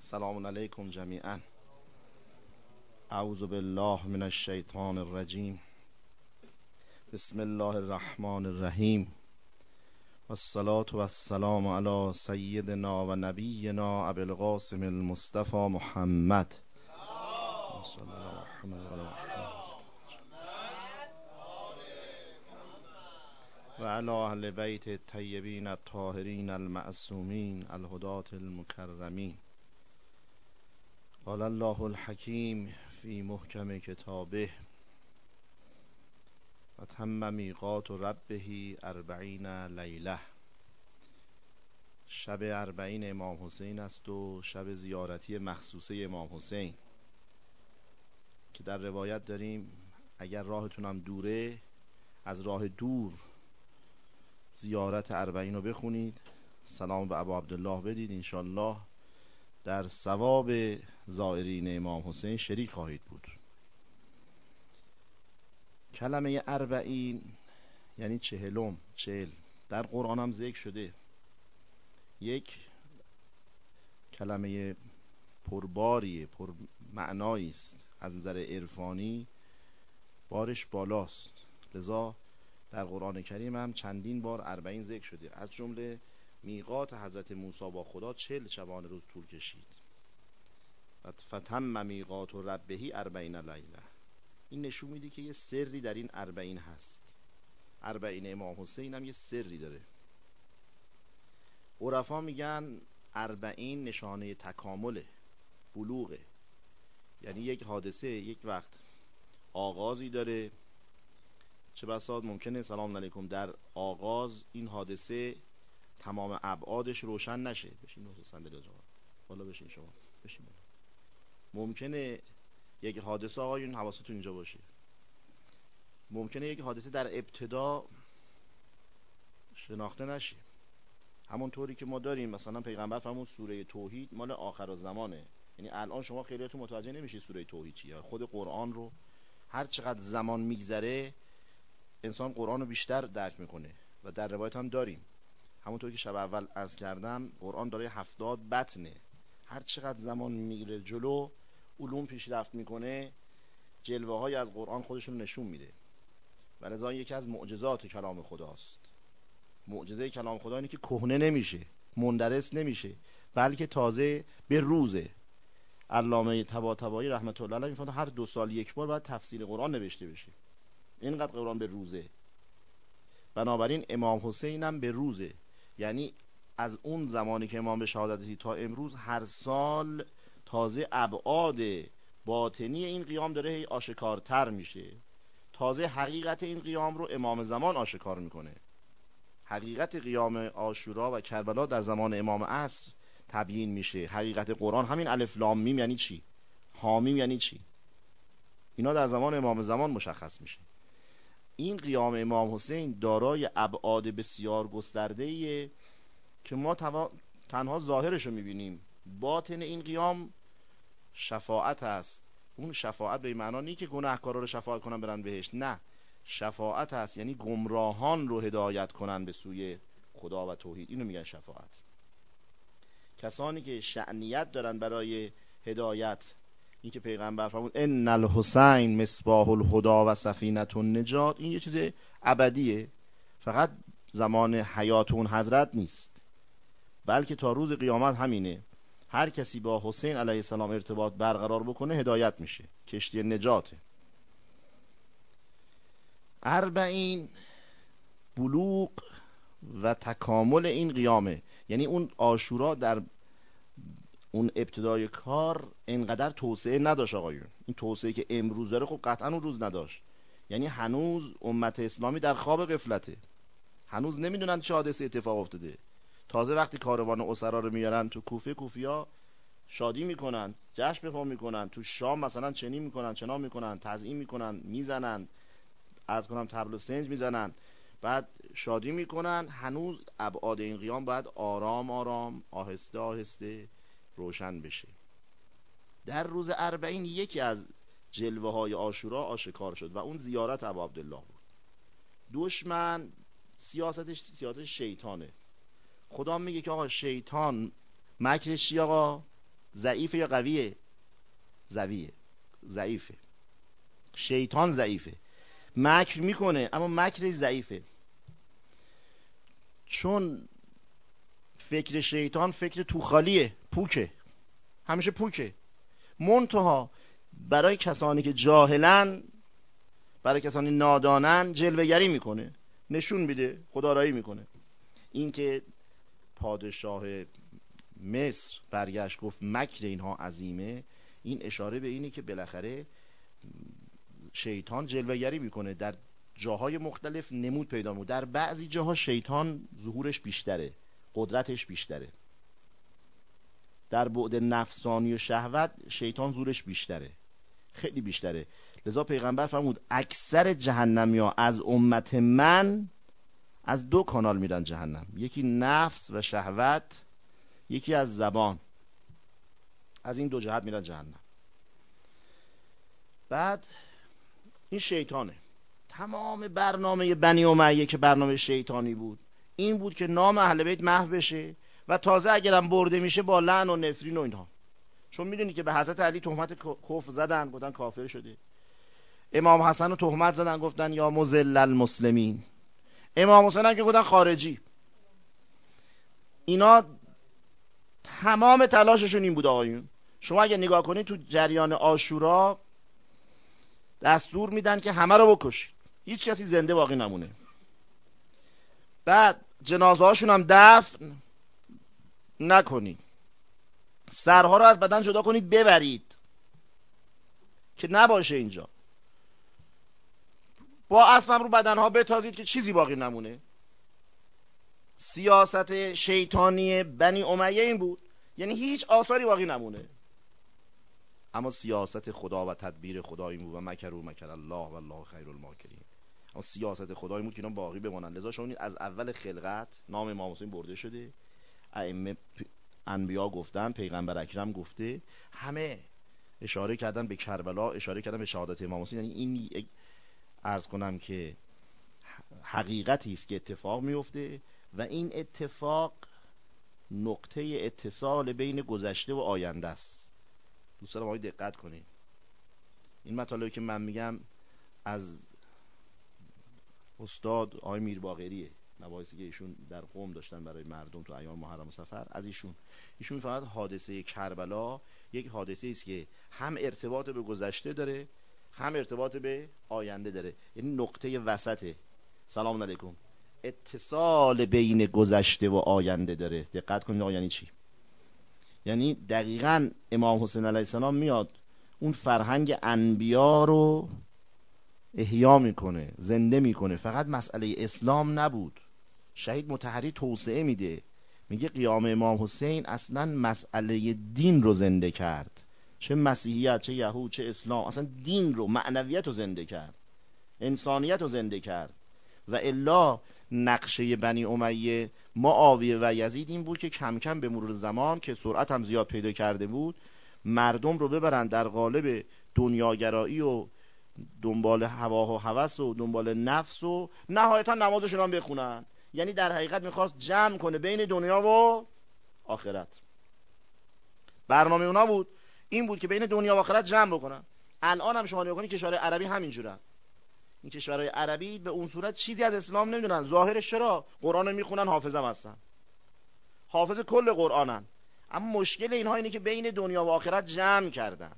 سلام علیکم جمیعا. اعوذ بالله من الشیطان الرجیم. بسم الله الرحمن الرحیم. والصلاة والسلام علی سیدنا و نبینا ابی القاسم المصطفى محمد و علی اهل بیت الطیبین الطاهرین المعصومین الهداة المکرمین. قال الله الحکیم فی محکم کتابه و تم میقات ربه 40 لیله. شب 40 امام حسین است و شب زیارتی مخصوصه امام حسین که در روایت داریم اگر راهتونم دوره از راه دور زیارت 40 رو بخونید، سلام به ابا عبدالله بدید، انشالله در ثواب زائرین امام حسین شریک خواهید بود. کلمه 40 یعنی 40 در قرآن هم ذکر شده. یک کلمه پرباریه، پر معنایی است، از نظر عرفانی بارش بالاست، لذا در قرآن کریم هم چندین بار 40 ذکر شده. از جمله میقات حضرت موسی با خدا 40 شبانه روز طول کشید. فتم میقات ربه 40 لیله. این نشون میده که یه سری در این 40 هست. 40 امام حسین هم یه سری داره. عرفا میگن 40 نشانه تکامله، بلوغه. یعنی یک حادثه یک وقت آغازی داره، چه بسا ممکنه سلام علیکم در آغاز این حادثه تمام ابعادش روشن نشه. بشین صندلی جواب بالا، بشین شما، بشین بالا. ممکنه یک حادثه، آقایون حواستون اینجا باشه، ممکنه یک حادثه در ابتدا شناخته نشه، همون طوری که ما داریم مثلا پیغمبر فرمود سوره توحید مال آخر الزمانه. یعنی الان شما خیلیاتون متوجه نمیشه سوره توحید چیه. خود قرآن رو هر چقدر زمان میگذره انسان قرآن رو بیشتر درک میکنه و در روایت هم داریم همونطور که شب اول عرض کردم قرآن داره 70 بطنه. هر چقدر زمان میگیره جلو علوم پیشرفت میکنه، جلوه های از قرآن خودشون نشون میده و لذا یکی از معجزات کلام خداست. معجزه کلام خدا اینه که کهنه نمیشه، مندرس نمیشه، بلکه تازه به روزه. علامه طباطبایی رحمت الله علیه میفرماید هر 2 سال یک بار باید تفسیر قرآن نوشته بشه، اینقدر قرآن به روزه. بنابراین امام حسین هم به روزه، یعنی از اون زمانی که امام به شهادت رسید تا امروز هر سال تازه ابعاد باطنی این قیام داره هی آشکارتر میشه. تازه حقیقت این قیام رو امام زمان آشکار میکنه. حقیقت قیام عاشورا و کربلا در زمان امام عصر تبیین میشه. حقیقت قرآن همین الف لام میم یعنی چی، حامیم یعنی چی، اینا در زمان امام زمان مشخص میشه. این قیام امام حسین دارای ابعاد بسیار گسترده‌ایه که ما تنها ظاهرش رو میبینیم. باطن این قیام شفاعت است. اون شفاعت به این معنا نیست که گناهکارا رو شفاعت کنن برن بهشت، نه، شفاعت است یعنی گمراهان رو هدایت کنن به سوی خدا و توحید، اینو میگن شفاعت. کسانی که شأنیت دارن برای هدایت، این که پیغمبر فرمود ان الحسین مصباح الهدى و سفینة النجات، این یه چیز ابدیه، فقط زمان حیات اون حضرت نیست، بلکه تا روز قیامت همینه. هر کسی با حسین علیه السلام ارتباط برقرار بکنه هدایت میشه، کشتی نجاته. 40 بلوغ و تکامل این قیامه. یعنی اون عاشورا در اون ابتدای کار اینقدر توسعه نداشت آقایون. این توسعه که امروز داره خب قطعا اون روز نداشت. یعنی هنوز امت اسلامی در خواب غفلته، هنوز نمیدونن چه حادثه اتفاق افتاده. تازه وقتی کاروان اسرا رو میارن تو کوفه، کوفیا شادی میکنن، جشن بپا میکنن، تو شام مثلا چنین میکنن، چنا میکنن، تعظیم میکنن، میزنن، عرض کنم طبل و سنج میزنن، بعد شادی میکنن. هنوز ابعاد این قیام باید آرام آرام، آهسته آهسته روشن بشه. در روز 40 یکی از جلوه های عاشورا آشکار شد و اون زیارت ابا عبدالله بود. دشمن سیاستش سیاست شیطانه. خدا میگه که آقا شیطان مکرش چی آقا؟ ضعیفه یا قویه؟ ضعیفه. شیطان ضعیفه، مکر میکنه اما مکرش ضعیفه، چون فکر شیطان فکر توخالیه، پوکه، همیشه پوکه. منتها برای کسانی که جاهلن، برای کسانی نادانن جلوه‌گری میکنه، نشون میده، خدارایی میکنه. این که پادشاه مصر برگشت گفت مکر اینها عظیمه، این اشاره به اینه که بالاخره شیطان جلوه‌گری میکنه، در جاهای مختلف نمود پیدا میکنه. در بعضی جاها شیطان ظهورش بیشتره، قدرتش بیشتره. در بعد نفسانی و شهوت شیطان ظهورش بیشتره، خیلی بیشتره. لذا پیغمبر فرمود اکثر جهنمی‌ها از امت من از دو کانال میرن جهنم، یکی نفس و شهوت، یکی از زبان. از این دو جهت میرن جهنم. بعد این شیطانه. تمام برنامه بنی امیه که برنامه شیطانی بود این بود که نام اهل بیت محو بشه و تازه اگرم برده میشه با لعن و نفرین و اینها. چون میدونی که به حضرت علی تهمت کفر زدن، گفتن کافر شده. امام حسن رو تهمت زدن، گفتن یا مذل المسلمین. امام حسین هم که گفتن خارجی. اینا تمام تلاششون این بود آقایون. شما اگه نگاه کنید تو جریان عاشورا دستور میدن که همه رو بکشید، هیچ کسی زنده باقی نمونه. بعد جنازه هاشون هم دفن نکنید، سرها رو از بدن جدا کنید ببرید که نباشه اینجا. با اسبم رو بدنها بتازید که چیزی باقی نمونه. سیاست شیطانی بنی امیه این بود، یعنی هیچ آثاری باقی نمونه. اما سیاست خدا و تدبیر خدا این بود و مکروا مکر الله و الله خیر الماکرین. اما سیاست خدا این بود که اینا باقی بمونن. لذا شما از اول خلقت نام امام حسین برده شده، ائمه انبیا گفتن، پیغمبر اکرم گفته، همه اشاره کردن به کربلا، اشاره کردن به شهادت امام حسین. یعنی این عرض کنم که حقیقتی است که اتفاق میفته و این اتفاق نقطه اتصال بین گذشته و آینده است. دوستان ما دقت کنید، این مطالبی که من میگم از استاد آقای میرباقریه، مباحثی که ایشون در قم داشتن برای مردم تو ایام محرم و سفر. از ایشون میفهمد حادثه کربلا یک حادثه است که هم ارتباط به گذشته داره هم ارتباط به آینده داره، یعنی نقطه وسطه. سلام علیکم. اتصال بین گذشته و آینده داره. دقت کنید آقا یعنی چی؟ یعنی دقیقاً امام حسین علیه السلام میاد اون فرهنگ انبیا رو احیا میکنه، زنده میکنه. فقط مسئله اسلام نبود. شهید مطهری توسعه میده، میگه قیام امام حسین اصلا مسئله دین رو زنده کرد، چه مسیحیت، چه یهود، چه اسلام، اصلا دین رو، معنویت رو زنده کرد، انسانیت رو زنده کرد. و الا نقشه بنی امیه، معاویه و یزید این بود که کم کم به مرور زمان که سرعت هم زیاد پیدا کرده بود، مردم رو ببرن در قالب دنیاگرایی و دنبال هوا و هوس و دنبال نفس و نهایتا نمازشون هم بخونن. یعنی در حقیقت میخواست جمع کنه بین دنیا و آخرت. برنامه اونا بود این بود که بین دنیا و آخرت جمع بکنن. الان هم شما نگاه کنید کشورهای عربی همینجورن. این کشورهای عربی به اون صورت چیزی از اسلام نمیدونن. ظاهرش چرا؟ قرآن میخونن، حافظم هستن، حافظ کل قرآنن. اما مشکل اینها اینه که بین دنیا و آخرت جمع کردن.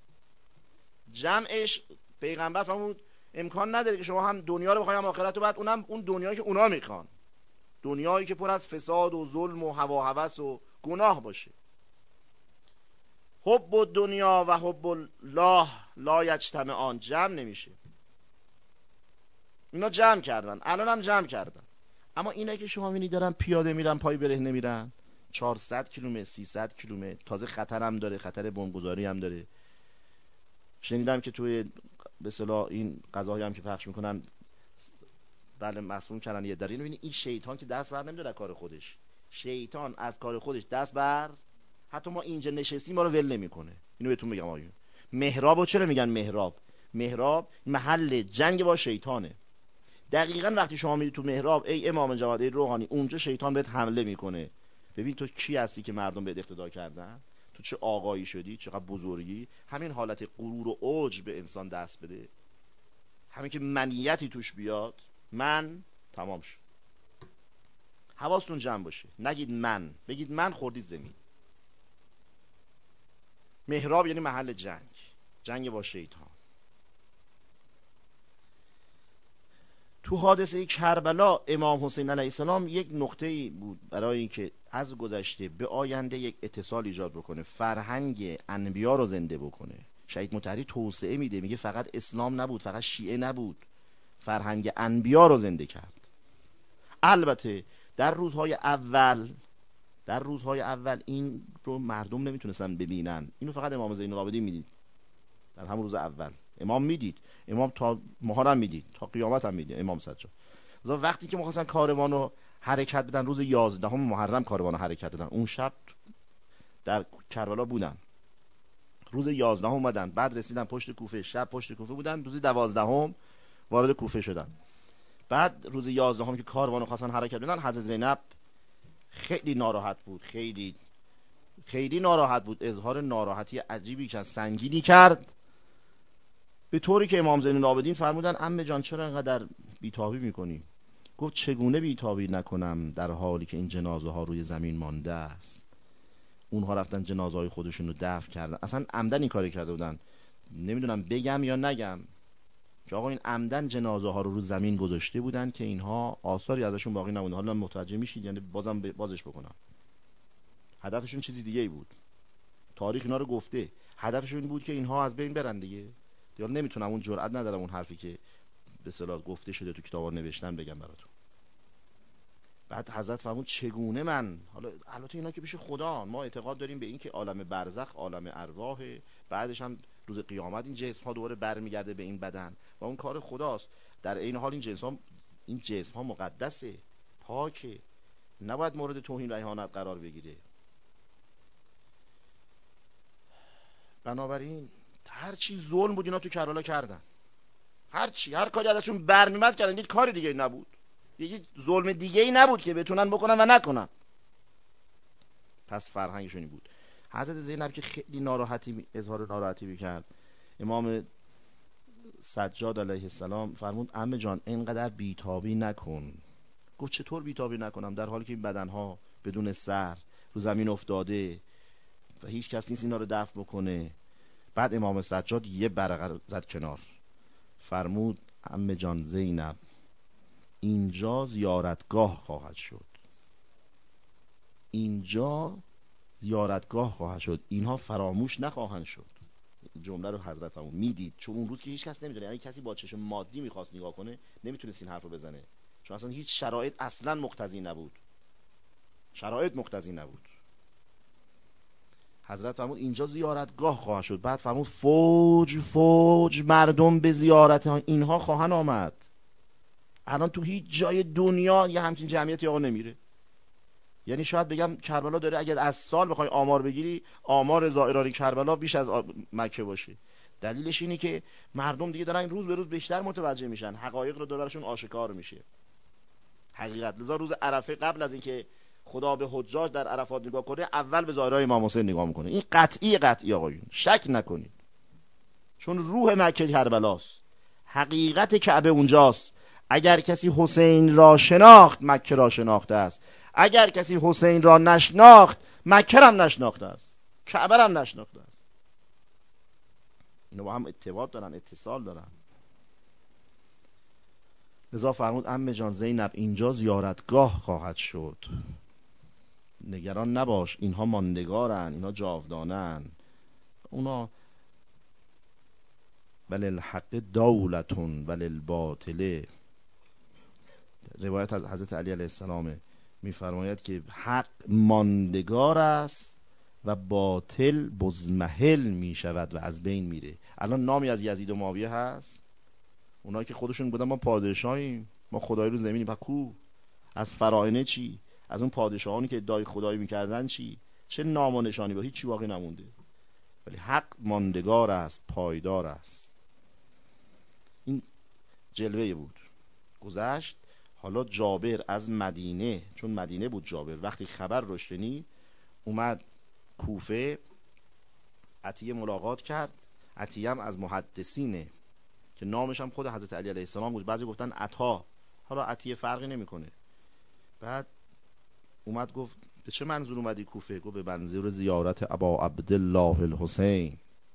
جمعش پیغمبر فرمود امکان نداره که شما هم دنیا رو بخواید هم آخرت رو، بعد اونم اون دنیایی که اونا میخوان، دنیایی که پر از فساد و ظلم و هوا و هوس و گناه باشه. حب الدنیا و حب الله لا یجتمعان، جمع نمیشه. اینا جمع کردن، الان هم جمع کردن. اما اینا که شما میبینید دارن پیاده میرن، پای برهنه میرن، 400 کیلومتر 300 کیلومتر، تازه خطر هم داره، خطر بمبگذاری هم داره. شنیدم که توی به اصطلاح این غذاهایی هم که پخش میکنن، بله مسموم کردن یه داره. اینو این شیطان که دست بر نمیداره کار خودش. شیطان از کار خودش دست بر، حتی ما اینجا نشستیم ما رو ول نمیکنه. اینو بهتون بگم آقایون. محرابو چرا میگن محراب؟ محراب محل جنگ با شیطانه. دقیقاً وقتی شما میری تو محراب، ای امام جواد، ای روحانی، اونجا شیطان بهت حمله میکنه. ببین تو کی هستی که مردم بهت اقتدا کردن؟ تو تو چه آقایی شدی، چقدر بزرگی. همین حالت غرور و عجب به انسان دست بده، همین که منیتی توش بیاد، من تمام شد. حواستون جمع باشه، نگید من، بگید من خوردید زمین. محراب یعنی محل جنگ، جنگ با شیطان. تو حادثه کربلا امام حسین علیه السلام یک نقطه‌ای بود برای اینکه از گذشته به آینده یک اتصال ایجاد بکنه، فرهنگ انبیا رو زنده بکنه. شهید مطهری توسعه میده، میگه فقط اسلام نبود، فقط شیعه نبود، فرهنگ انبیا رو زنده کرد. البته در روزهای اول این رو مردم نمیتونستن ببینن، اینو فقط امام زین العابدین میدید. در همون روز اول امام میدید، امام تا محرم میدید، تا قیامت هم میدید امام سجاد. وقتی که می‌خواستن کاروانو حرکت بدن، روز 11 محرم کاروانو حرکت دادن، اون شب در کربلا بودن، روز 11 اومدن، بعد رسیدن پشت کوفه، شب پشت کوفه بودن، روز 12 وارد کوفه شدن. بعد روز 11 که کاروانو خواستن حرکت بدن، حضرت زینب خیلی ناراحت بود، خیلی ناراحت بود، اظهار ناراحتی عجیبی که سنگینی کرد، به طوری که امام زین العابدین فرمودن عمه جان چرا اینقدر بیتابی میکنی؟ گفت چگونه بیتابی نکنم در حالی که این جنازه ها روی زمین مانده است. اونها رفتن جنازه های خودشون رو دفن کردن، اصلا عمدن این کاری کرده بودن. نمیدونم بگم یا نگم که آقا این عمدن جنازه ها رو زمین گذاشته بودن که اینها آثاری ازشون باقی نمونده. حالا متوجه میشید، یعنی بازش بکنم. هدفشون چیزی دیگه ای بود، تاریخ اینا رو گفته. هدفشون بود که اینها از بین برن دیگه. دیگه نمیتونم، اون جرئت ندارم اون حرفی که به اصطلاح گفته شده تو کتابا نوشتن بگم براتون. بعد حضرت فرمود چگونه من، حالا البته اینا که پیش خدا، ما اعتقاد داریم به این که عالم برزخ عالم ارواح، بعدش هم روز قیامت این جسم ها دوباره برمیگرده به این بدن و اون کار خداست. در این حال این جسم ها مقدسه، پاکه، نباید مورد توهین و اهانت قرار بگیره. بنابراین هر چی ظلم بود اینا تو کربلا کردن، هر کاری ازشون برمیاد کردن، هیچ کاری دیگه نبود، دیگه ظلم دیگه ای نبود که بتونن بکنن و نکنن. پس فرهنگشون بود. حضرت زینب که خیلی اظهار ناراحتی میکرد، امام سجاد علیه السلام فرمود عمه جان اینقدر بیتابی نکن. گفت چطور بیتابی نکنم در حالی که این بدنها بدون سر رو زمین افتاده و هیچ کس نیست اینا رو دفن بکنه؟ بعد امام سجاد یه برقه زد کنار، فرمود عمه جان زینب اینجا زیارتگاه خواهد شد، اینجا زیارتگاه خواهد شد، اینها فراموش نخواهند شد. جمله رو حضرت فرمود میدید، چون اون روز که هیچ کس نمیدونه، یعنی کسی با چشم مادی میخواست نگاه کنه نمیتونست این حرف رو بزنه، چون اصلا هیچ شرایط اصلا مقتضی نبود، شرایط مقتضی نبود. حضرت فرمود اینجا زیارتگاه خواهد شد. بعد فرمود فوج مردم به زیارت اینها خواهند آمد. الان تو هیچ جای دنیا یه همچین جمعیتی آقا نمیره. یعنی شاید بگم کربلا داره، اگر از سال بخوای آمار بگیری، آمار زائران کربلا بیش از مکه باشه. دلیلش اینه که مردم دیگه دارن روز به روز بیشتر متوجه میشن، حقایق رو دارشون آشکار میشه، حقیقت. لذا روز عرفه قبل از اینکه خدا به حجاج در عرفات نگاه کنه، اول به زائرای امام حسین نگاه میکنه. این قطعی آقایون، شک نکنید، چون روح مکه کربلاست، حقیقت کعبه اونجاست. اگر کسی حسین را شناخت مکه را شناخته است، اگر کسی حسین را نشناخت مکه هم نشناخته است، کعبه هم نشناخته است. اینا با هم ارتباط دارن، اتصال دارن. لذا فرمود عمه جان زینب اینجا زیارتگاه خواهد شد، نگران نباش، اینها ماندگارن، اینها جاودانن، اونا وللحق دولتون وللباطل. روایت از حضرت علی علیه السلام میفرماید که حق ماندگار است و باطل بزمحل میشود و از بین میره. الان نامی از یزید و معاویه هست؟ اونایی که خودشون بودن ما پادشاهیم، ما خدای رو زمینیم، و کو؟ از فراعنه چی؟ از اون پادشاهانی که ادعای خدایی میکردن چی؟ چه نام و نشانی؟ با هیچ چی باقی نمونده. ولی حق ماندگار است، پایدار است. این جلوه بود گذشت. حالا جابر از مدینه، چون مدینه بود جابر، وقتی خبر رو شنید اومد کوفه، عطیه ملاقات کرد. عطیه هم از محدثینه که نامش هم خود حضرت علی علیه السلام بود. بعضی گفتن عطا، حالا عطیه فرقی نمیکنه. بعد اومد گفت به چه منظور اومدی کوفه؟ گفت به منظور زیارت ابا عبدالله الحسین.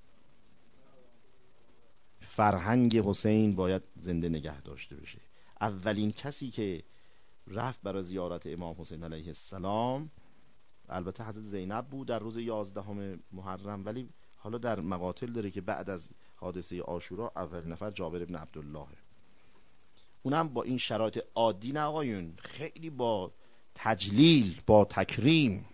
فرهنگ حسین باید زنده نگه داشته بشه. اولین کسی که رفت برای زیارت امام حسین علیه السلام البته حضرت زینب بود در روز 11 محرم، ولی حالا در مقاتل داره که بعد از حادثه عاشورا اول نفر جابر ابن عبدالله، اونم با این شرایط عادی نه آقایون، خیلی با تجلیل، با تکریم.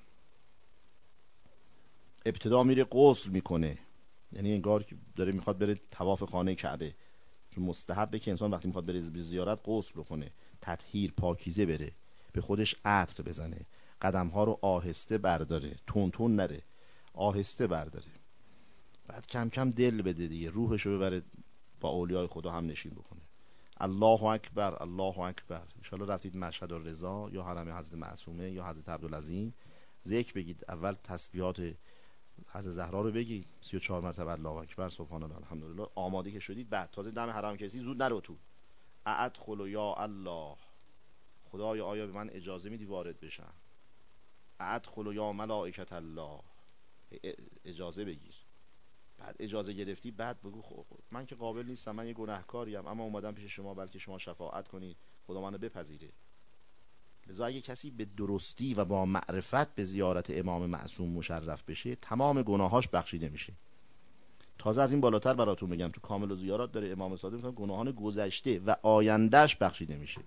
ابتدا میره غسل میکنه، یعنی انگار که داره میخواد بره طواف خانه کعبه، چون مستحبه که انسان وقتی میخواد بره زیارت غسل کنه، تطهیر، پاکیزه بره، به خودش عطر بزنه، قدمها رو آهسته برداره، تون تون نره، آهسته برداره. بعد کم کم دل بده دیگه، روحش رو ببره با اولیای خدا هم نشین بکنه. الله اکبر، الله اکبر. ان شاء الله رفتید مشهد الرضا یا حرم حضرت معصومه یا حضرت عبدالعظیم، ذکر بگید. اول تسبیحات حضرت زهرا رو بگید 34 مرتبه الله اکبر، سبحان الله، الحمدلله. آماده که شدید بعد تازه دم حرم کسی زود نرو تو. ادخل یا الله، خدایا آیا به من اجازه میدی وارد بشم؟ ادخل یا ملائکت الله، اجازه بگیر. بعد اجازه گرفتی بعد بگو خب من که قابل نیستم، من یه گناهکاریم، اما اومدم پیش شما بلکه شما شفاعت کنید، خدا منو بپذیره. لذا اگه کسی به درستی و با معرفت به زیارت امام معصوم مشرف بشه، تمام گناهاش بخشیده میشه. تازه از این بالاتر براتون بگم، تو کامل الزیارات داره امام صادق میگه گناهان گذشته و آیندهش بخشیده میشه.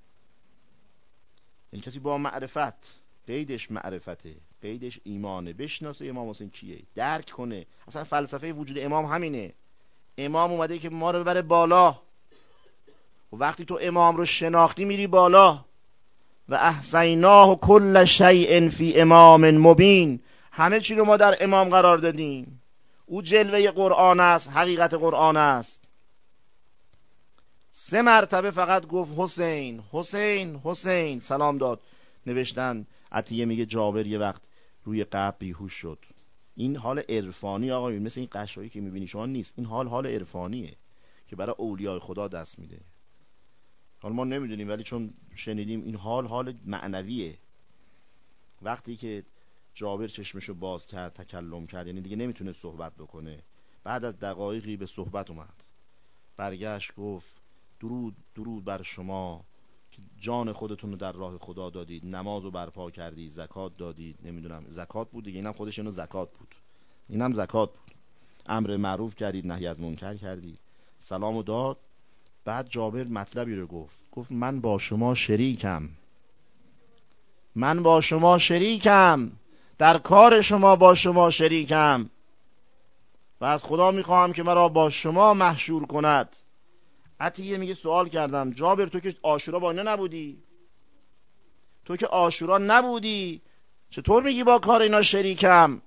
این کسی با معرفت، قیدش معرفته، قیدش ایمانه، بشناسه امام حسین کیه، درک کنه. اصلا فلسفه وجود امام همینه. امام اومده که ما رو ببره بالا، و وقتی تو امام رو شناختی میری بالا. و احصیناه کل شیء فی امام مبین، همه چی رو ما در امام قرار دادیم. او جلوه قرآن است، حقیقت قرآن است. 3 مرتبه فقط گفت حسین حسین حسین، سلام داد. نوشتن عطیه میگه جابر یه وقت روی قبر بیهوش شد. این حال عرفانی آقایون، مثل این قشایی که میبینی شما نیست. این حال عرفانیه که برای اولیاء خدا دست میده. حالا ما نمیدونیم، ولی چون شنیدیم این حال معنویه. وقتی که جابر چشمشو باز کرد، تکلم کرد، یعنی دیگه نمیتونه صحبت بکنه، بعد از دقایقی به صحبت اومد، برگشت گفت درود درود بر شما که جان خودتون رو در راه خدا دادید، نماز رو برپا کردید، زکات دادید، نمیدونم زکات بود دیگه، اینم خودش اینو زکات بود، اینم زکات بود، امر معروف کردید، نهی از منکر کردید، سلامو داد. بعد جابر مطلبی رو گفت من با شما شریکم، من با شما شریکم، در کار شما با شما شریکم و از خدا میخواهم که مرا با شما محشور کند. عطیه میگه سوال کردم جابر تو که عاشورا با اینا نبودی، تو که عاشورا نبودی، چطور میگی با کار اینا شریکم؟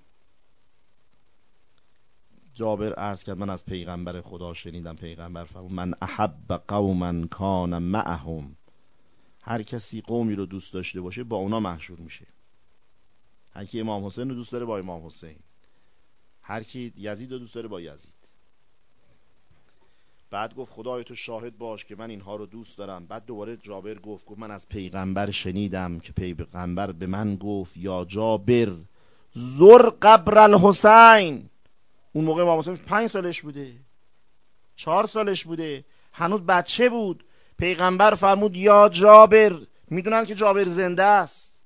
جابر عرض کرد من از پیغمبر خدا شنیدم، پیغمبر فرمود من احب قوما کان معهم، هر کسی قومی رو دوست داشته باشه با اونا محشور میشه. هر کی امام حسین رو دوست داره با امام حسین، هر کی یزید رو دوست داره با یزید. بعد گفت خدای تو شاهد باش که من اینها رو دوست دارم. بعد دوباره جابر گفت من از پیغمبر شنیدم که پیغمبر به من گفت یا جابر زر قبر الحسین. اون موقع امام حسین 5 سالش بوده، 4 سالش بوده، هنوز بچه بود. پیغمبر فرمود یا جابر، میدونن که جابر زنده است،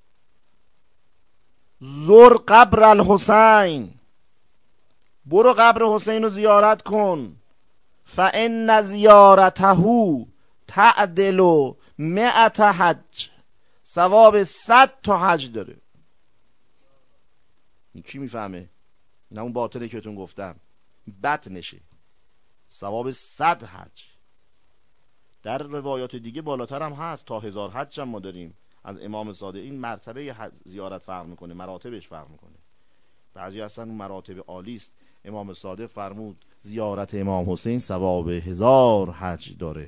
زر قبر الحسین، برو قبر حسین رو زیارت کن، فان زیارته تعدل 100 حج، ثواب 100 تا حج داره. این کی میفهمه؟ نه اون باطله که بهتون گفتم بطنشه، ثواب 100 حج. در روایات دیگه بالاتر هم هست، تا 1000 حج هم ما داریم از امام صادق. این مرتبه زیارت فرق میکنه، مراتبش فرق میکنه. بعضی اصلا اون مراتب عالی است. امام صادق فرمود زیارت امام حسین ثواب 1000 حج داره.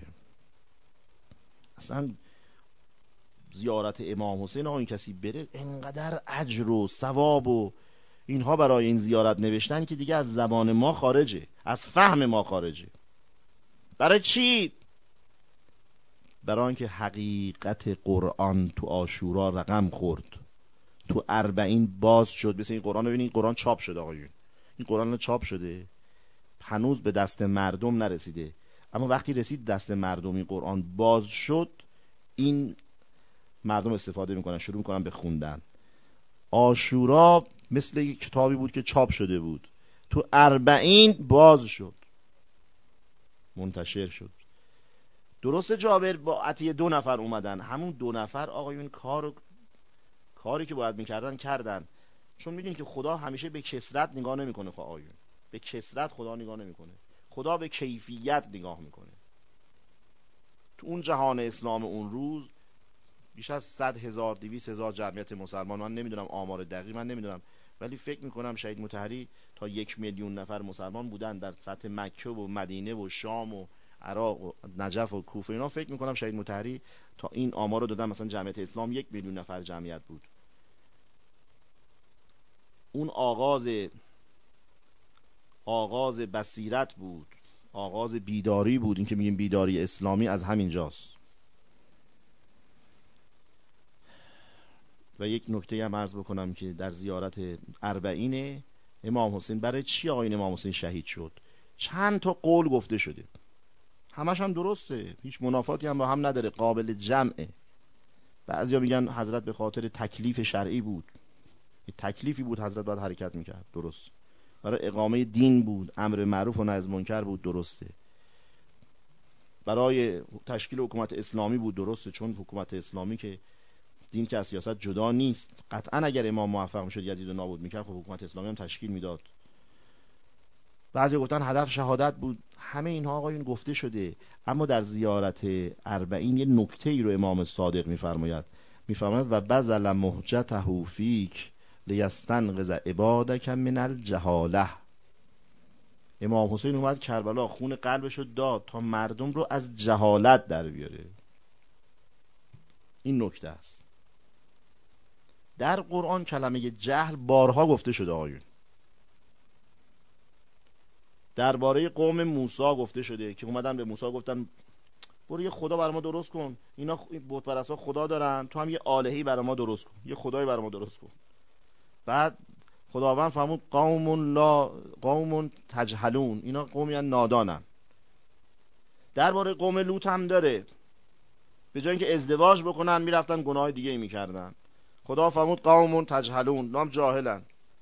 اصلا زیارت امام حسین آقا این کسی بره انقدر اجر و ثواب و اینها برای این زیارت نوشتن که دیگه از زبان ما خارجه، از فهم ما خارجه. برای چی؟ برای اینکه حقیقت قرآن تو عاشورا رقم خورد، تو 40 باز شد. مثل این قرآن رو ببینید، قرآن چاپ شده آقایون، این قرآن چاپ شده، هنوز به دست مردم نرسیده، اما وقتی رسید دست مردم، این قرآن باز شد، این مردم استفاده میکنن، شروع میکنن به خوندن. عاشورا مثل یک کتابی بود که چاپ شده بود، تو 40 باز شد، منتشر شد. درست جابر با عطیه 2 نفر اومدن، همون 2 نفر آقایون کاری که باید میکردن کردن. چون میدونید که خدا همیشه به کثرت نگاه نمیکنه. آقایون به کثرت خدا نگاه نمیکنه، خدا به کیفیت نگاه میکنه. تو اون جهان اسلام اون روز بیش از 100,000 200,000 جمعیت مسلمان، من نمیدونم آمار دقیق، من نمیدونم، ولی فکر میکنم شهید مطهری تا 1,000,000 نفر مسلمان بودن در سطح مکه و مدینه و شام و عراق و نجف و کوفه. اینا فکر میکنم شهید مطهری تا این آمار رو دادن، مثلا جمعیت اسلام 1,000,000 نفر جمعیت بود. اون آغاز بصیرت بود، آغاز بیداری بود. این که میگیم بیداری اسلامی از همین جاست. و یک نکته هم عرض بکنم که در زیارت 40 امام حسین، برای چی آقای امام حسین شهید شد؟ چند تا قول گفته شده، همش هم درسته، هیچ منافاتی هم با هم نداره، قابل جمعه. بعضیا میگن حضرت به خاطر تکلیف شرعی بود، تکلیفی بود حضرت باید حرکت میکرد، درست. برای اقامه دین بود، امر معروف و نهی از منکر بود، درسته. برای تشکیل حکومت اسلامی بود، درسته، چون حکومت اسلامی که دین که از سیاست جدا نیست. قطعا اگر امام موفق میشد یزید رو نابود میکرد، خب حکومت اسلامی هم تشکیل میداد. بعضی گفتن هدف شهادت بود. همه اینها آقایون گفته شده، اما در زیارت 40 یه نکته ای رو امام صادق میفرماید و بذل مهجته فیک لیستنقذ عبادک من الجهاله. امام حسین اومد کربلا، خون قلبشو داد تا مردم رو از جهالت در بیاره. این نکته است. در قرآن کلمه جهل بارها گفته شده آقایون. درباره قوم موسی گفته شده که اومدن به موسی گفتن برو یه خدا برای ما درست کن، اینا بت پرستا خدا دارن، تو هم یه الهه‌ای برای ما درست کن، یه خدایی برای ما درست کن. بعد خداوند فرمود قوم تجهلون، اینا قومی نادانن. درباره قوم لوط هم داره، به جای اینکه ازدواج بکنن میرفتن گناه دیگه ای میکردن. خدا فرمود قوم تجهلون، نام جاهلن.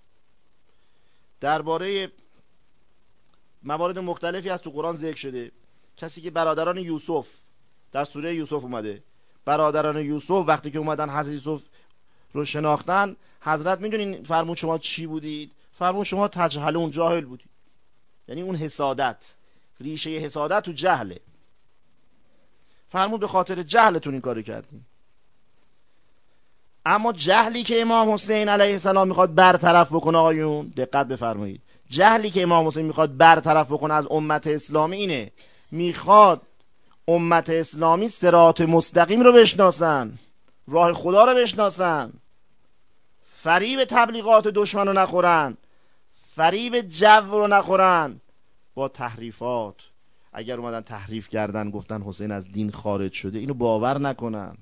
درباره موارد مختلفی از تو قرآن ذکر شده. کسی که برادران یوسف در سوره یوسف اومده، برادران یوسف وقتی که اومدن حضرت یوسف رو شناختن، حضرت میدونین فرمود شما چی بودید؟ فرمود شما تجهلون، جاهل بودید. یعنی اون حسادت، ریشه حسادت تو جهله. فرمود به خاطر جهلتون این کارو کردین. اما جهلی که امام حسین علیه السلام میخواد برطرف بکنه آقایون، دقت بفرمایید، جهلی که امام حسین میخواد برطرف بکنه از امت اسلامی اینه، میخواد امت اسلامی صراط مستقیم رو بشناسن، راه خدا رو بشناسن، فریب تبلیغات دشمن رو نخورن، فریب جو رو نخورن با تحریفات. اگر اومدن تحریف کردن گفتن حسین از دین خارج شده، اینو باور نکنن.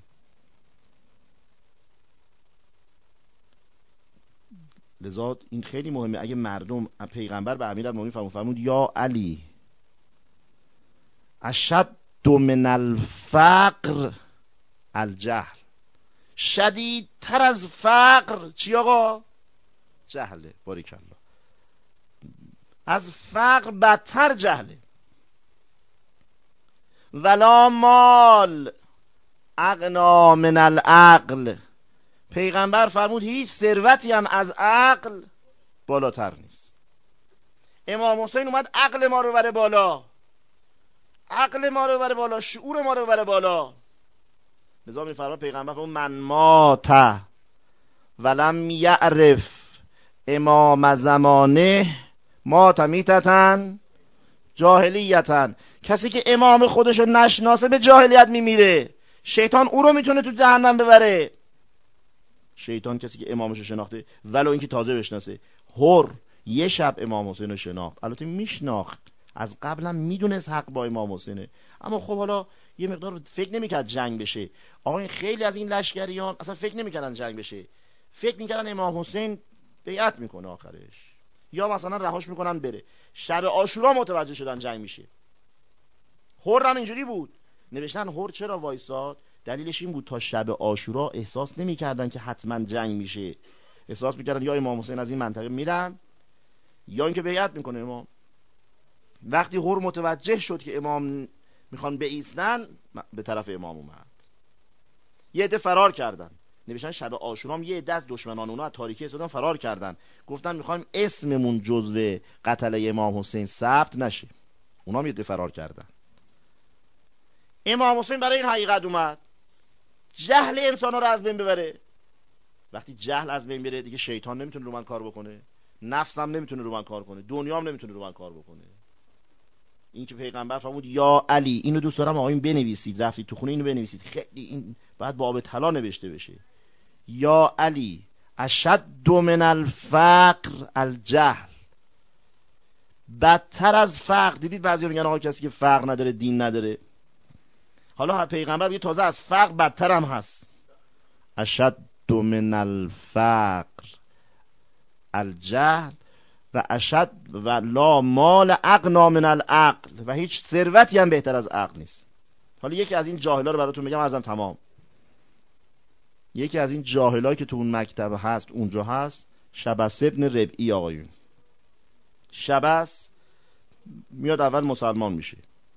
لذا این خیلی مهمه. اگه مردم، پیغمبر به امیرالمومنین فرمود یا علی اشد من الفقر الجهل، شدیدتر از فقر چی آقا؟ جهله. باریکالله. از فقر بدتر جهله. ولا مال اغنا من العقل، پیغمبر فرمود هیچ ثروتی هم از عقل بالاتر نیست. امام حسین اومد عقل ما رو بره بالا، عقل ما رو بره بالا، شعور ما رو بره بالا. لذا میفرماد پیغمبر فرمود من مات ولم یعرف امام زمانه مات میتتن جاهلیتن. کسی که امام خودشو نشناسه به جاهلیت میمیره. شیطان او رو میتونه تو جهنم ببره. شیطان کسی که امامشو شناخته ولو اینکه تازه بشناسه. هر یه شب امام حسین رو شناخت، البته میشناخت از قبلم، میدونست حق با امام حسینه، اما خب حالا یه مقدار فکر نمیکرد جنگ بشه. آقا خیلی از این لشکریان اصلا فکر نمیکردن جنگ بشه، فکر میکردن امام حسین بیعت میکنه آخرش، یا مثلا رهاش میکنن بره. شب عاشورا متوجه شدن جنگ میشه. هر هم اینجوری بود، نوشتن هر چرا وایساد، دلیلش این بود تا شب عاشورا احساس نمیکردن که حتما جنگ میشه، احساس میکردن یا امام حسین از این منطقه میرن یا اینکه بیعت میکنه امام. وقتی هر متوجه شد که امام میخوان بایستن، به طرف امام اومد. یه عده فرار کردن، نوشتن شب عاشورا هم یه عده از دشمنان اونا از تاریکی استادان فرار کردن، گفتن میخوایم اسممون جزو قتله امام حسین ثبت نشه، اونا هم یه عده فرار کردن. امام حسین برای این حقیقت اومد جهل انسان ها رو از بین ببره. وقتی جهل از بین بره دیگه شیطان نمیتونه رو من کار بکنه، نفسم نمیتونه رو من کار کنه، دنیا هم نمیتونه رو من کار بکنه. این که پیغمبر فرمود یا علی، اینو دوست دارم آقایون بنویسید، رفتید تو خونه اینو بنویسید، خیلی این بعد با آب طلا نوشته بشه. یا علی اشد من الفقر الجهل، بدتر از فقر. دیدید بعضی میگن آقا کسی که فقر نداره دین نداره، حالا پیغمبر میگه تازه از فقر بدتر هم هست. اشد من الفقر الجهل و اشد و لا مال اغنا من العقل، و هیچ ثروتی هم بهتر از عقل نیست. حالا یکی از این جاهلا رو براتون میگم، عرضم تمام. یکی از این جاهلایی که تو اون مکتب هست اونجا هست، شبس ابن ربعی آقایون. شبس میاد اول مسلمان میشه،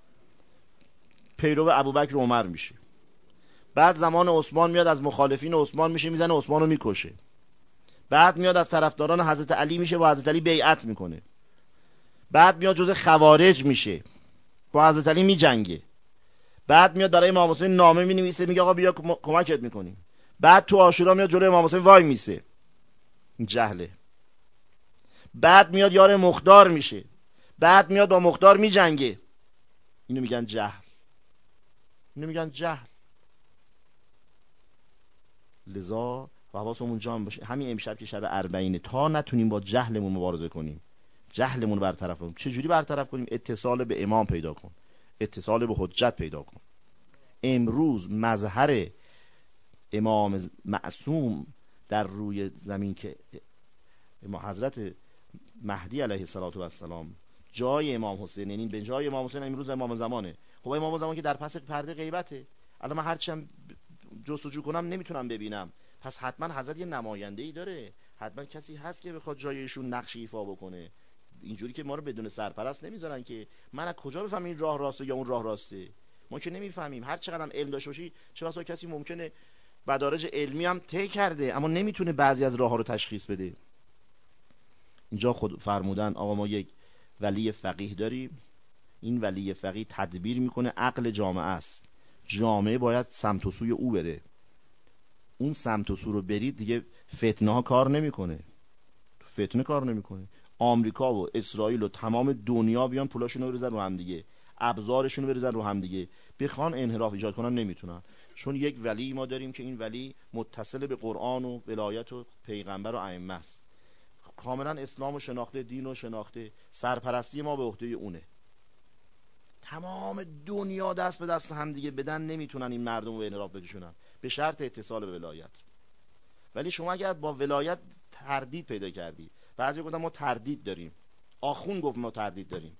پیرو ابوبکر و عمر میشه، بعد زمان عثمان میاد از مخالفین عثمان میشه، میزنه عثمان رو میکشه، بعد میاد از طرفداران حضرت علی میشه، با حضرت علی بیعت میکنه، بعد میاد جزء خوارج میشه، با حضرت علی میجنگه، بعد میاد برای امام حسین نامه مینویسه میگه آقا بیا کمکت میکنیم، بعد تو عاشورا میاد جلوی امام حسین وای میسه. این جهله. بعد میاد یار مختار میشه، بعد میاد با مختار میجنگه. اینو میگن جهل، اینو میگن جهل. لذا حواسمون جمع باشه، همین امشب که شب اربعینه، تا نتونیم با جهلمون مبارزه کنیم، جهلمون رو برطرف کنیم. چجوری برطرف کنیم؟ اتصال به امام پیدا کن، اتصال به حجت پیدا کن. امروز مظهر امام معصوم در روی زمین که حضرت مهدی علیه السلام جای امام حسین، یعنی به جای امام حسین امروز امام زمانه. خب امام زمان که در پس پرده غیبته، الان من هرچی هم جستجو کنم نمیتونم ببینم، پس حتما حضرت یه نماینده‌ای داره، حتما کسی هست که بخواد جای ایشون نقش ایفا بکنه. اینجوری که ما رو بدون سرپرست نمیذارن که من از کجا بفهمم این راه راسته یا اون راه راسته؟ ما که نمیفهمیم. هر چقدر هم علم داشته باشی، چه بسا کسی ممکنه مدارج علمی هم طی کرده اما نمیتونه بعضی از راه‌ها رو تشخیص بده. اینجا خود فرمودن آقا ما یک ولی فقیه داریم، این ولی فقیه تدبیر میکنه، عقل جامعه است، جامعه باید سمت و سوی او بره. اون سمت و سو رو برید دیگه فتنه ها کار نمیکنه، فتنه کار نمیکنه. آمریکا و اسرائیل و تمام دنیا بیان پولاشون رو بریزن رو هم دیگه، ابزارشون رو بریزن رو هم دیگه، بخوان انحراف ایجاد کنن نمیتونن، چون یک ولی ما داریم که این ولی متصل به قرآن و ولایت و پیغمبر و ائمه است، کاملا اسلام و شناخته، دین و شناخته، سرپرستی ما به عهده اونه. تمام دنیا دست به دست هم دیگه بدن نمیتونن این مردم رو به انحراف بکشونن، به شرط اتصال به ولایت. ولی شما اگر با ولایت تردید پیدا کردی، بعضی گفتن ما تردید داریم، آخون گفت ما تردید داریم،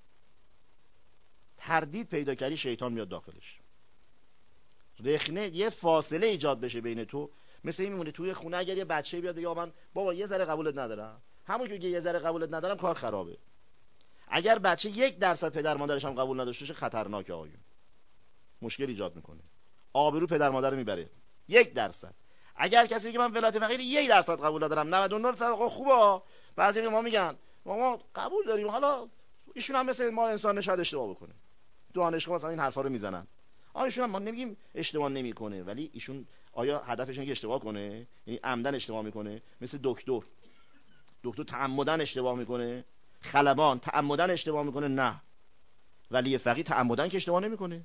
تردید پیدا کردی شیطان میاد داخلش، رخنه یه فاصله ایجاد بشه بین تو. مثل این میمونه توی خونه اگر یه بچه بیاد بگه من بابا یه ذره قبولت ندارم، همون که بگه یه ذره قبولت ندارم کار خرابه. اگر بچه 1% پدر مادرش هم قبول نداشته باشه خطرناکه آقایون، مشکل ایجاد میکنه، آبرو پدر مادر رو میبره. 1%. اگر کسی بگه من ولایت فقیه 1% قبول ندارم، 99% آقا خوبه. بعضی ما میگن ما قبول داریم، حالا ایشون هم مثل ما انسان شاید اشتباه بکنه، دانشگاه مثلا این حرفا رو میزنن. ایشون هم ما نمیگیم اشتباه نمیکنه، ولی ایشون آیا هدفش اینه که اشتباه کنه؟ یعنی عمدن اشتباه میکنه؟ مثل دکتر تعمدن اشتباه میکنه؟ خلبان تعمدن اشتباه میکنه؟ نه. ولی فقیه تعمدن که اشتباه نمیکنه.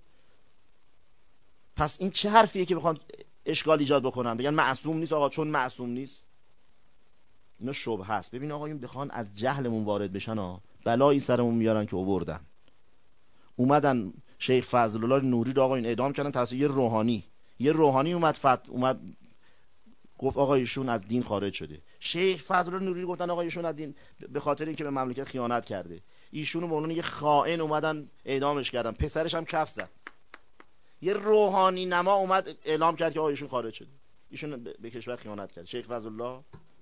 پس این چه حرفیه که بخوان اشکال ایجاد بکنن، بگن معصوم نیست؟ آقا چون معصوم نیست اینا شبهه است. ببین آقایون بخوان از جهلمون وارد بشن ها، بلایی سرمون میارن که آوردن. اومدن شیخ فضل الله نوری رو آقایون اعدام کردن توسط یه روحانی اومد گفت آقا ایشون از دین خارج شده. شیخ فضل الله نوری گفتن آقا ایشون از دین به خاطر اینکه به مملکت خیانت کرده. ایشونو به عنوان یه خائن اومدن اعدامش کردن، پسرش هم کف زد. یه روحانی نما اومد اعلام کرد که آقا ایشون خارج شده، ایشون به کشور خیانت کرد. شیخ فضل الله.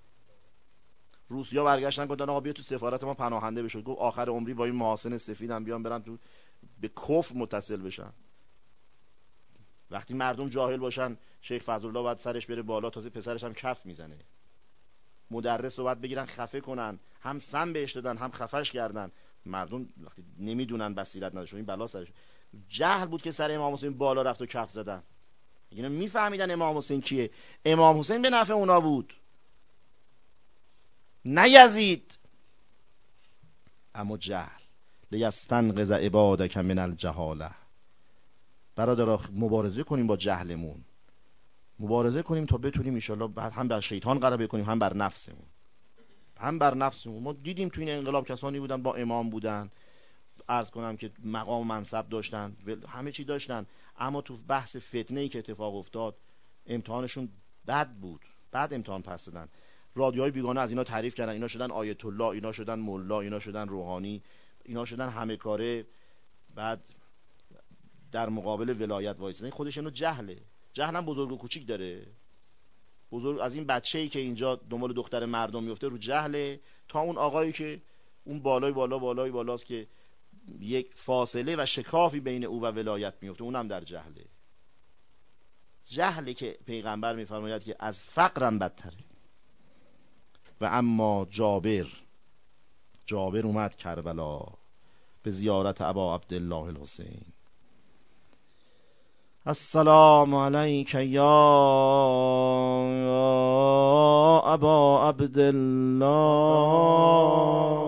روسیا برگشتن گفتن آقا بیا تو سفارت ما پناهنده بشو. گفت آخر عمری با این محاسن سفیدم بیام برم تو به کفر متصل بشن. وقتی مردم جاهل باشن شیخ فضل الله باید سرش بره بالا، تازه پسرش هم کف میزنه. مدرس رو باید بگیرن خفه کنن، هم سم بهش دادن هم خفش کردن. مردم وقتی نمیدونن بصیرت نداشتن این بلا سرش. جهل بود که سر امام حسین بالا رفت و کف زدن. اینا میفهمیدن امام حسین کیه. امام حسین به نفع اونا بود نه یزید. اما جهل لیستنقذ عبادک من الجهاله. برادرها مبارزه کنیم با جهلمون، مبارزه کنیم تا بتونیم ان شاءالله بعد هم بر شیطان غلبه کنیم هم بر نفسمون. ما دیدیم تو این انقلاب کسانی بودن با امام بودن، عرض کنم که مقام و منصب داشتن، همه چی داشتن، اما تو بحث فتنه‌ای که اتفاق افتاد امتحانشون بد بود، بعد امتحان پس دادن. رادیوهای بیگانه از اینا تعریف کردن، اینا شدن آیت الله، اینا شدن ملا، اینا شدن روحانی، اینا شدن همه کاره. بعد در مقابل ولایت وایسادن. خودش اینو جهله. جهل هم بزرگ و کوچیک داره. بزرگ از این بچه‌ای که اینجا دنبال دختر مردم میفته رو جهله، تا اون آقایی که اون بالاست که یک فاصله و شکافی بین او و ولایت میفته، اونم در جهله. جهلی که پیغمبر میفرماید که از فقرم بدتره. و اما جابر اومد کربلا به زیارت ابا عبدالله الحسین. السلام علیک یا ابا عبدالله.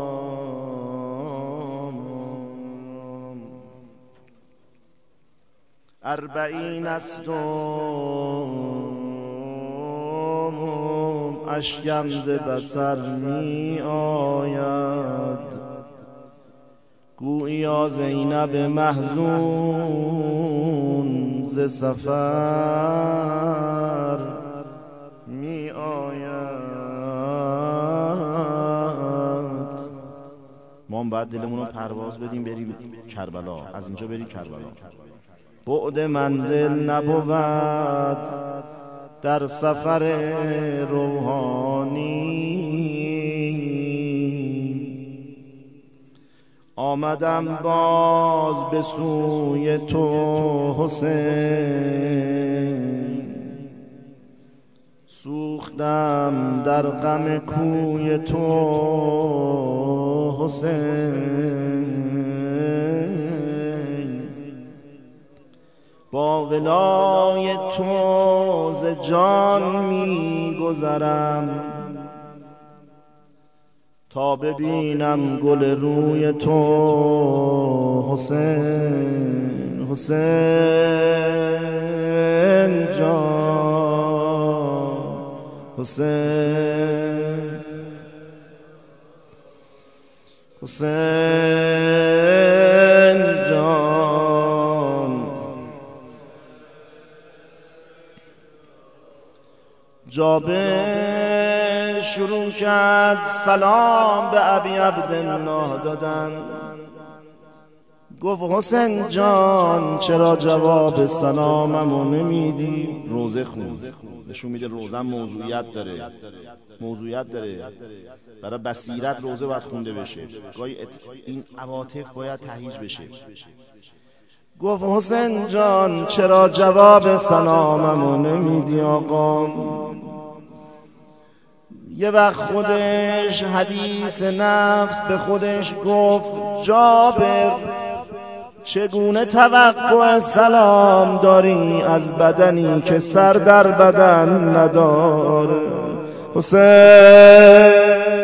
اربعین است اشکم ز بسر می آید، گویا زینب محزون ز سفر می آید. ما هم باید دلمون رو پرواز بدیم بریم کربلا، از اینجا بریم کربلا. بعد منزل نبود در سفر روحانی، آمدم باز به سوی تو حسین، سوختم در غم کوی تو حسین. با ولای تو ز جان می گذرم، تا ببینم گل روی تو حسین. حسین جان، حسین جان. جابر شروع کرد سلام به ابی عبدالله دادن. گفت حسین جان چرا جواب سلاممو نمیدی؟ روزه خون نشون میده روزه موضوعیت داره. برای بصیرت روزه باید خونده بشه، گاهی این عواطف باید تهیج بشه. گفت حسین جان چرا جواب سلاممو نمیدی آقا؟ یه وقت خودش حدیث نفس به خودش گفت جابر چگونه توقع سلام داری از بدنی که سر در بدن نداره؟ حسین